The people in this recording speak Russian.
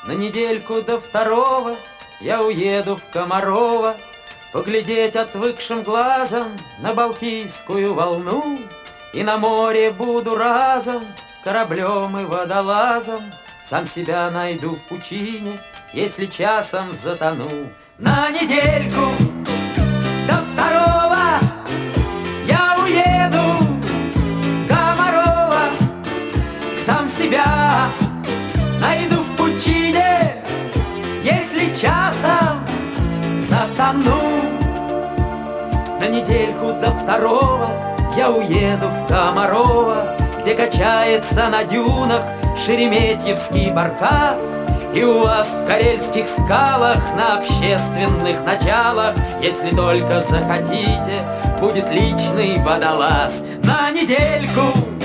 На недельку до второго я уеду в Комарово, поглядеть отвыкшим глазом на Балтийскую волну. И на море буду разом кораблем и водолазом, сам себя найду в пучине, если часом затону. На недельку до второго я уеду в Комарово, сам себя найду в пучине, если часом затону. На недельку до второго я уеду в Комарово, где качается на дюнах шереметьевский баркас. И у вас в карельских скалах на общественных началах, если только захотите, будет личный водолаз. На недельку